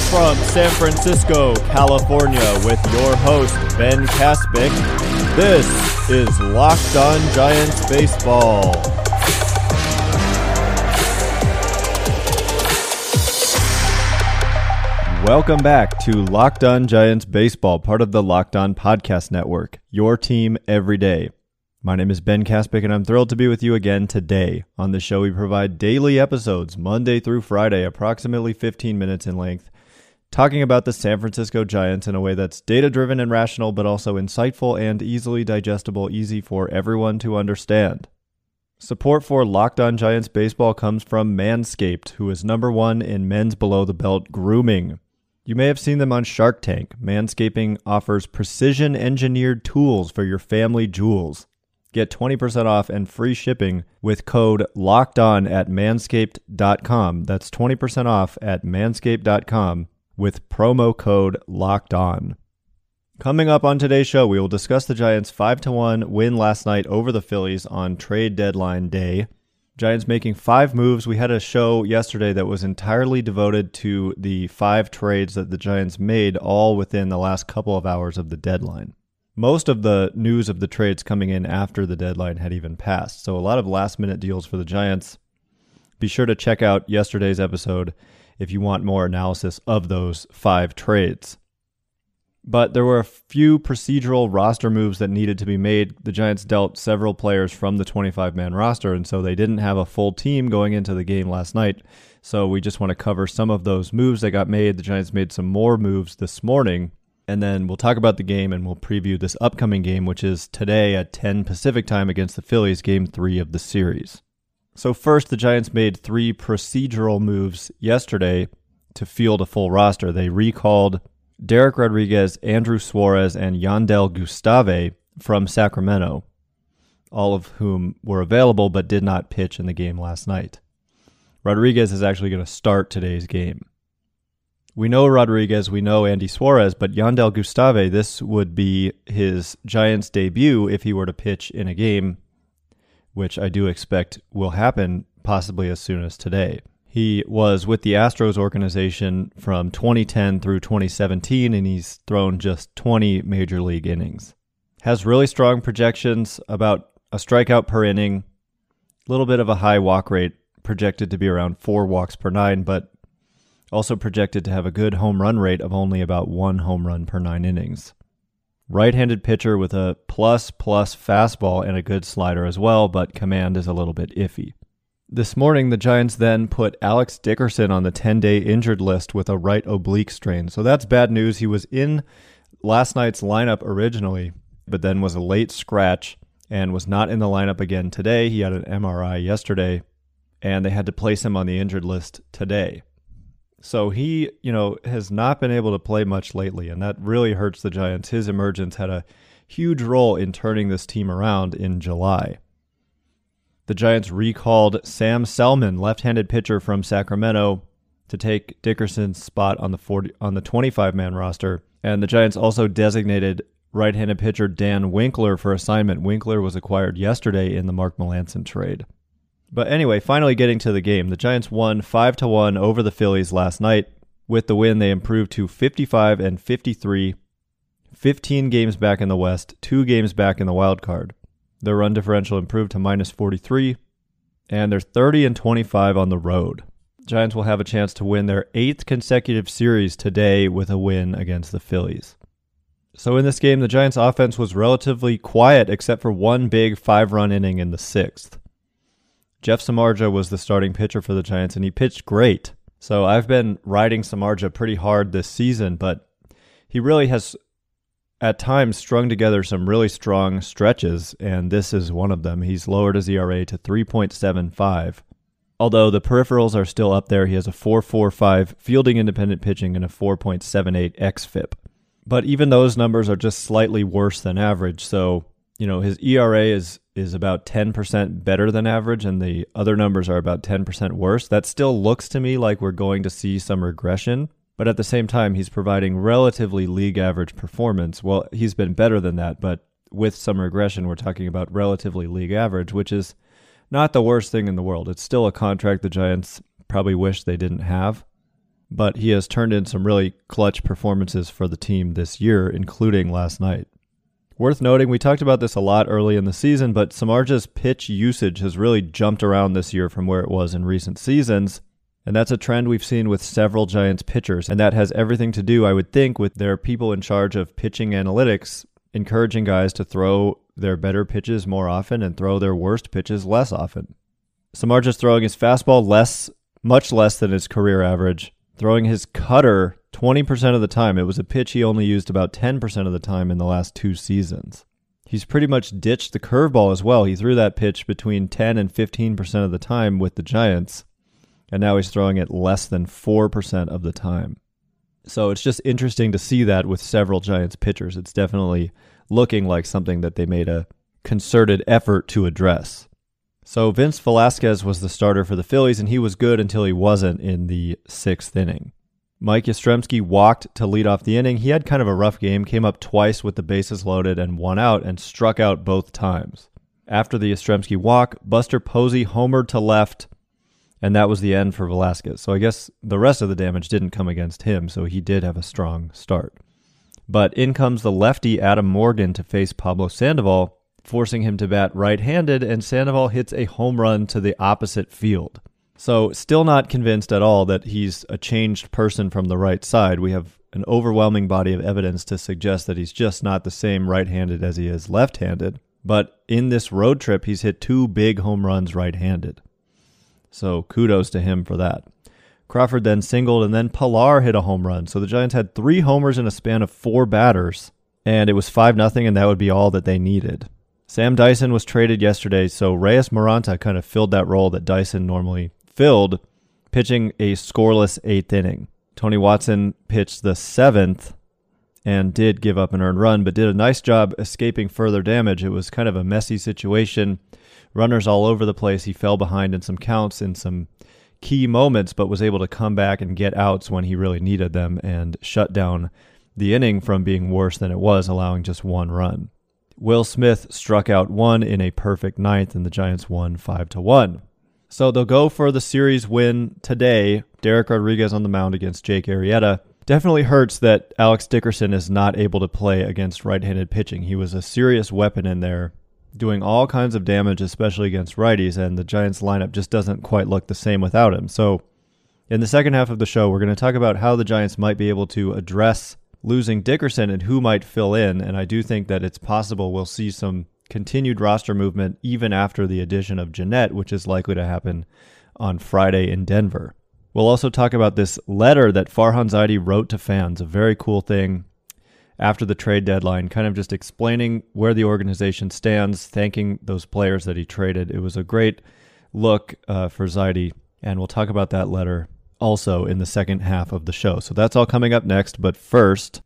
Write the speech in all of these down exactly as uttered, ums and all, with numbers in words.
from San Francisco, California, with your host, Ben Kaspick. This is Locked On Giants Baseball. Welcome back to Locked On Giants Baseball, part of the Locked On Podcast Network, your team every day. My name is Ben Kaspick, and I'm thrilled to be with you again today. On the show, we provide daily episodes, Monday through Friday, approximately fifteen minutes in length, talking about the San Francisco Giants in a way that's data-driven and rational, but also insightful and easily digestible, easy for everyone to understand. Support for Locked On Giants Baseball comes from Manscaped, who is number one in men's below-the-belt grooming. You may have seen them on Shark Tank. Manscaping offers precision-engineered tools for your family jewels. Get twenty percent off and free shipping with code LOCKEDON at manscaped dot com. That's twenty percent off at manscaped dot com with promo code LOCKEDON. Coming up on today's show, we will discuss the Giants' five to one win last night over the Phillies on trade deadline day. Giants making five moves. We had a show yesterday that was entirely devoted to the five trades that the Giants made, all within the last couple of hours of the deadline. Most of the news of the trades coming in after the deadline had even passed, so a lot of last-minute deals for the Giants. Be sure to check out yesterday's episode if you want more analysis of those five trades. But there were a few procedural roster moves that needed to be made. The Giants dealt several players from the twenty-five man roster, and so they didn't have a full team going into the game last night. So we just want to cover some of those moves that got made. The Giants made some more moves this morning, and then we'll talk about the game and we'll preview this upcoming game, which is today at ten Pacific time against the Phillies, game three of the series. So first, the Giants made three procedural moves yesterday to field a full roster. They recalled Derek Rodriguez, Andrew Suarez, and Yandel Gustave from Sacramento, all of whom were available but did not pitch in the game last night. Rodriguez is actually going to start today's game. We know Rodriguez, we know Andy Suarez, but Yandel Gustave, this would be his Giants debut if he were to pitch in a game, which I do expect will happen possibly as soon as today. He was with the Astros organization from twenty ten through twenty seventeen, and he's thrown just twenty major league innings. Has really strong projections, about a strikeout per inning, a little bit of a high walk rate, projected to be around four walks per nine, but also projected to have a good home run rate of only about one home run per nine innings. Right-handed pitcher with a plus-plus fastball and a good slider as well, but command is a little bit iffy. This morning, the Giants then put Alex Dickerson on the ten-day injured list with a right oblique strain. So that's bad news. He was in last night's lineup originally, but then was a late scratch and was not in the lineup again today. He had an M R I yesterday, and they had to place him on the injured list today. So he, you know, has not been able to play much lately, and that really hurts the Giants. His emergence had a huge role in turning this team around in July. The Giants recalled Sam Selman, left-handed pitcher from Sacramento, to take Dickerson's spot on the forty on the twenty-five man roster. And the Giants also designated right-handed pitcher Dan Winkler for assignment. Winkler was acquired yesterday in the Mark Melancon trade. But anyway, finally getting to the game, the Giants won five to one over the Phillies last night. With the win, they improved to fifty-five and fifty-three, fifteen games back in the West, two games back in the wild card. Their run differential improved to minus forty-three, and they're thirty and twenty-five on the road. Giants will have a chance to win their eighth consecutive series today with a win against the Phillies. So in this game, the Giants' offense was relatively quiet except for one big five-run inning in the sixth. Jeff Samardzija was the starting pitcher for the Giants, and he pitched great. So I've been riding Samardzija pretty hard this season, but he really has at times strung together some really strong stretches, and this is one of them. He's lowered his E R A to three point seven five. Although the peripherals are still up there, he has a four point four five fielding independent pitching and a four point seven eight xFIP. But even those numbers are just slightly worse than average, so you know his E R A is is about ten percent better than average, and the other numbers are about ten percent worse. That still looks to me like we're going to see some regression. But at the same time, he's providing relatively league average performance. Well, he's been better than that, but with some regression, we're talking about relatively league average, which is not the worst thing in the world. It's still a contract the Giants probably wish they didn't have. but he has turned in some really clutch performances for the team this year, including last night. Worth noting, we talked about this a lot early in the season, but Samardzich's pitch usage has really jumped around this year from where it was in recent seasons, and that's a trend we've seen with several Giants pitchers, and that has everything to do, I would think, with their people in charge of pitching analytics encouraging guys to throw their better pitches more often and throw their worst pitches less often. Samardzich's throwing his fastball less, much less than his career average, throwing his cutter twenty percent of the time. It was a pitch he only used about ten percent of the time in the last two seasons. He's pretty much ditched the curveball as well. He threw that pitch between ten and fifteen percent of the time with the Giants, and now he's throwing it less than four percent of the time. So it's just interesting to see that with several Giants pitchers. It's definitely looking like something that they made a concerted effort to address. So Vince Velasquez was the starter for the Phillies, and he was good until he wasn't in the sixth inning. Mike Yastrzemski walked to lead off the inning. He had kind of a rough game, came up twice with the bases loaded and one out, and struck out both times. After the Yastrzemski walk, Buster Posey homered to left, and that was the end for Velasquez. So I guess the rest of the damage didn't come against him, so he did have a strong start. But in comes the lefty Adam Morgan to face Pablo Sandoval, forcing him to bat right-handed, and Sandoval hits a home run to the opposite field. So still not convinced at all that he's a changed person from the right side. We have an overwhelming body of evidence to suggest that he's just not the same right-handed as he is left-handed. But in this road trip, he's hit two big home runs right-handed. So kudos to him for that. Crawford then singled, and then Pilar hit a home run. So the Giants had three homers in a span of four batters, and it was five nothing, and that would be all that they needed. Sam Dyson was traded yesterday, so Reyes Maranta kind of filled that role that Dyson normally filled, pitching a scoreless eighth inning. Tony Watson pitched the seventh and did give up an earned run, but did a nice job escaping further damage. It was kind of a messy situation. Runners all over the place. He fell behind in some counts in some key moments, but was able to come back and get outs when he really needed them and shut down the inning from being worse than it was, allowing just one run. Will Smith struck out one in a perfect ninth, and the Giants won five to one. So they'll go for the series win today. Derek Rodriguez on the mound against Jake Arrieta. Definitely hurts that Alex Dickerson is not able to play against right-handed pitching. He was a serious weapon in there, doing all kinds of damage, especially against righties, and the Giants lineup just doesn't quite look the same without him. So in the second half of the show, we're going to talk about how the Giants might be able to address losing Dickerson and who might fill in, and I do think that it's possible we'll see some continued roster movement even after the addition of Gennett, which is likely to happen on Friday in Denver. We'll also talk about this letter that Farhan Zaidi wrote to fans, a very cool thing after the trade deadline, kind of just explaining where the organization stands, thanking those players that he traded. It was a great look uh, for Zaidi, and we'll talk about that letter also in the second half of the show. So that's all coming up next, but first,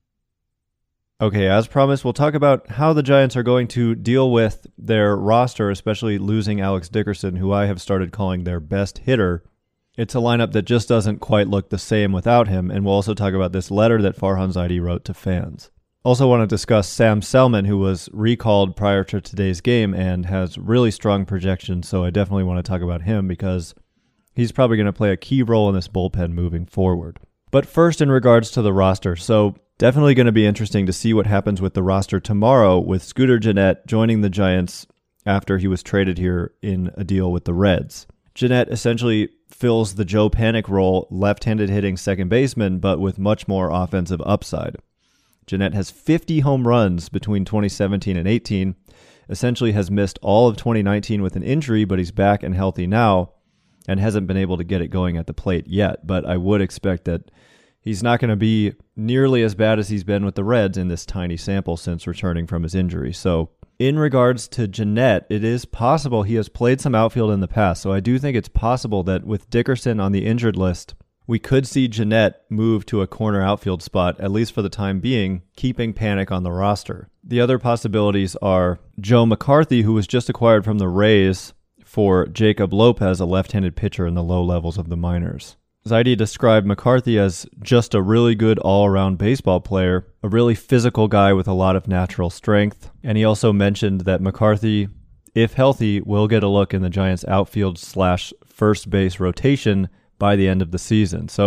okay, as promised, we'll talk about how the Giants are going to deal with their roster, especially losing Alex Dickerson, who I have started calling their best hitter. It's a lineup that just doesn't quite look the same without him, and we'll also talk about this letter that Farhan Zaidi wrote to fans. Also want to discuss Sam Selman, who was recalled prior to today's game and has really strong projections, so I definitely want to talk about him because he's probably going to play a key role in this bullpen moving forward. But first, in regards to the roster, so definitely going to be interesting to see what happens with the roster tomorrow with Scooter Gennett joining the Giants after he was traded here in a deal with the Reds. Gennett essentially fills the Joe Panik role, left-handed hitting second baseman, but with much more offensive upside. Gennett has fifty home runs between twenty seventeen and eighteen, essentially has missed all of twenty nineteen with an injury, but he's back and healthy now and hasn't been able to get it going at the plate yet. But I would expect that he's not going to be nearly as bad as he's been with the Reds in this tiny sample since returning from his injury. So in regards to Gennett, it is possible he has played some outfield in the past. So I do think it's possible that with Dickerson on the injured list, we could see Gennett move to a corner outfield spot, at least for the time being, keeping Panik on the roster. The other possibilities are Joe McCarthy, who was just acquired from the Rays for Jacob Lopez, a left-handed pitcher in the low levels of the minors. Zaidi described McCarthy as just a really good all-around baseball player, a really physical guy with a lot of natural strength, and he also mentioned that McCarthy, if healthy, will get a look in the Giants' outfield slash first base rotation by the end of the season. So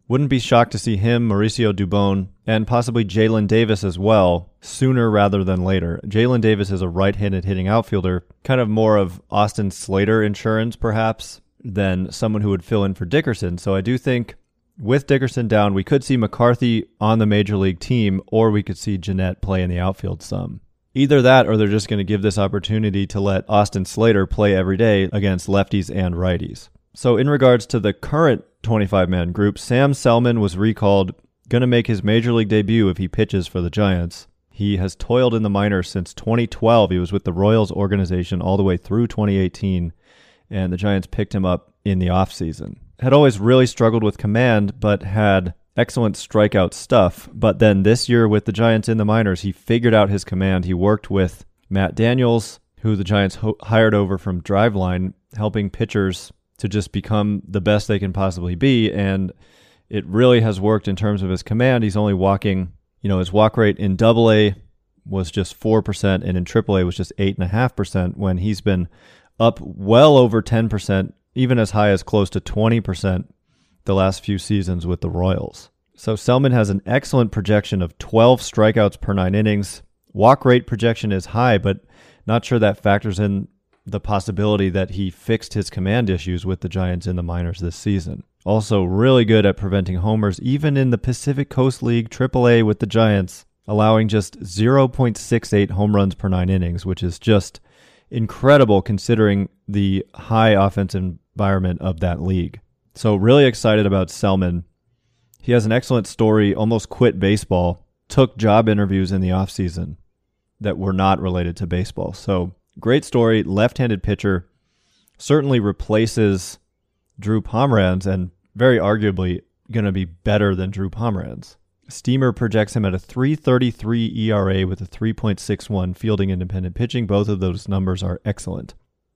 Wouldn't be shocked to see him, Mauricio Dubon, and possibly Jalen Davis as well, sooner rather than later. Jalen Davis is a right-handed hitting outfielder, kind of more of Austin Slater insurance, perhaps, than someone who would fill in for Dickerson. So I do think with Dickerson down, we could see McCarthy on the major league team, or we could see Jeanette play in the outfield some. Either that, or they're just going to give this opportunity to let Austin Slater play every day against lefties and righties. So in regards to the current twenty-five man group, Sam Selman was recalled, going to make his major league debut if he pitches for the Giants. He has toiled in the minors since twenty twelve. He was with the Royals organization all the way through twenty eighteen, and the Giants picked him up in the offseason. Had always really struggled with command, but had excellent strikeout stuff. But then this year with the Giants in the minors, he figured out his command. He worked with Matt Daniels, who the Giants ho- hired over from Driveline, helping pitchers to just become the best they can possibly be. And it really has worked in terms of his command. He's only walking, you know, his walk rate in double A was just four percent and in triple A was just eight point five percent when he's been up well over ten percent, even as high as close to twenty percent the last few seasons with the Royals. So Selman has an excellent projection of twelve strikeouts per nine innings. Walk rate projection is high, but not sure that factors in the possibility that he fixed his command issues with the Giants in the minors this season. Also really good at preventing homers, even in the Pacific Coast League triple A with the Giants, allowing just zero point six eight home runs per nine innings, which is just incredible considering the high offensive environment of that league. So really excited about Selman. He has an excellent story, almost quit baseball, took job interviews in the offseason that were not related to baseball. So great story, left-handed pitcher, certainly replaces Drew Pomeranz and very arguably going to be better than Drew Pomeranz. Steamer projects him at a three thirty-three E R A with a three point six one fielding independent pitching. Both of those numbers are excellent.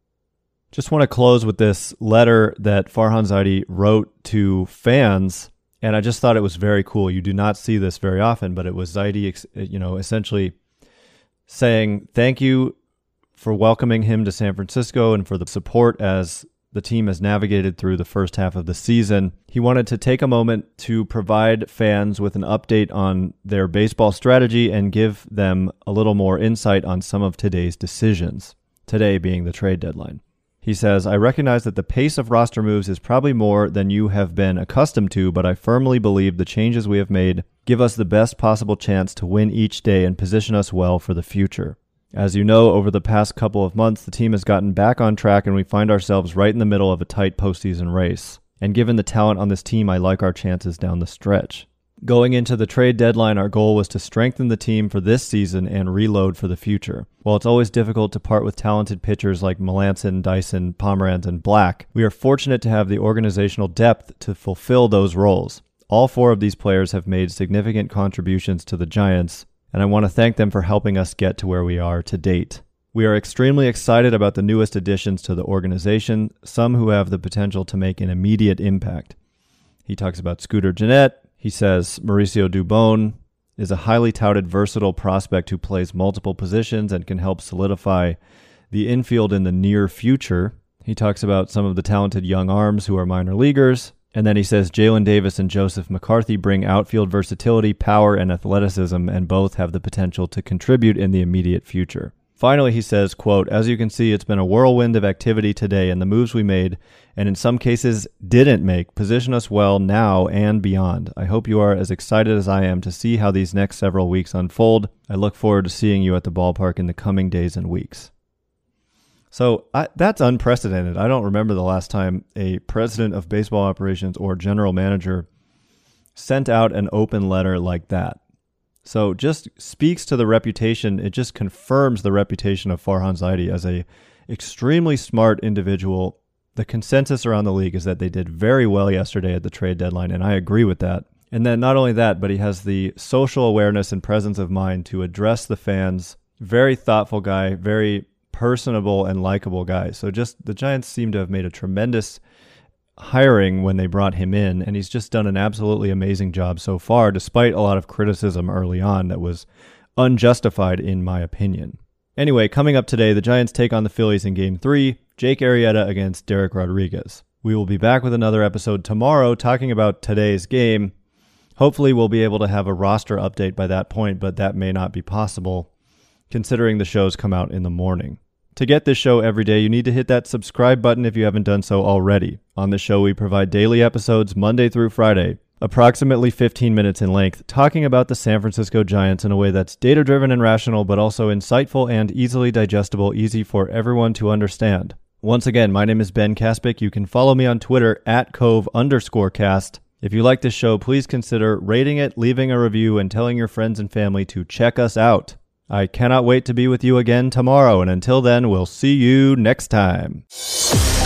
Just want to close with this letter that Farhan Zaidi wrote to fans, and I just thought it was very cool. You do not see this very often, but it was Zaidi, you know, essentially saying thank you for welcoming him to San Francisco and for the support as the team has navigated through the first half of the season. He wanted to take a moment to provide fans with an update on their baseball strategy and give them a little more insight on some of today's decisions, today being the trade deadline. He says, I recognize that the pace of roster moves is probably more than you have been accustomed to, but I firmly believe the changes we have made give us the best possible chance to win each day and position us well for the future. As you know, over the past couple of months, the team has gotten back on track and we find ourselves right in the middle of a tight postseason race. And given the talent on this team, I like our chances down the stretch. Going into the trade deadline, our goal was to strengthen the team for this season and reload for the future. While it's always difficult to part with talented pitchers like Melancon, Dyson, Pomeranz, and Black, we are fortunate to have the organizational depth to fulfill those roles. All four of these players have made significant contributions to the Giants, and I want to thank them for helping us get to where we are to date. We are extremely excited about the newest additions to the organization, some who have the potential to make an immediate impact. He talks about Scooter Gennett. He says Mauricio Dubon is a highly touted, versatile prospect who plays multiple positions and can help solidify the infield in the near future. He talks about some of the talented young arms who are minor leaguers. And then he says Jalen Davis and Joseph McCarthy bring outfield versatility, power, and athleticism, and both have the potential to contribute in the immediate future. Finally, he says, quote, as you can see, it's been a whirlwind of activity today, and the moves we made, and in some cases didn't make, position us well now and beyond. I hope you are as excited as I am to see how these next several weeks unfold. I look forward to seeing you at the ballpark in the coming days and weeks. So I, that's unprecedented. I don't remember the last time a president of baseball operations or general manager sent out an open letter like that. So just speaks to the reputation. It just confirms the reputation of Farhan Zaidi as a extremely smart individual. The consensus around the league is that they did very well yesterday at the trade deadline, and I agree with that. And then not only that, but he has the social awareness and presence of mind to address the fans. Very thoughtful guy, very personable and likable guy. So just the Giants seem to have made a tremendous hiring when they brought him in, and he's just done an absolutely amazing job so far, despite a lot of criticism early on that was unjustified in my opinion. Anyway, coming up today, the Giants take on the Phillies in Game three, Jake Arrieta against Derek Rodriguez. We will be back with another episode tomorrow talking about today's game. Hopefully we'll be able to have a roster update by that point, but that may not be possible considering the shows come out in the morning. To get this show every day, you need to hit that subscribe button if you haven't done so already. On this show, we provide daily episodes Monday through Friday, approximately fifteen minutes in length, talking about the San Francisco Giants in a way that's data-driven and rational, but also insightful and easily digestible, easy for everyone to understand. Once again, my name is Ben Kaspick. You can follow me on Twitter at Cove underscore cast. If you like this show, please consider rating it, leaving a review, and telling your friends and family to check us out. I cannot wait to be with you again tomorrow, and until then, we'll see you next time.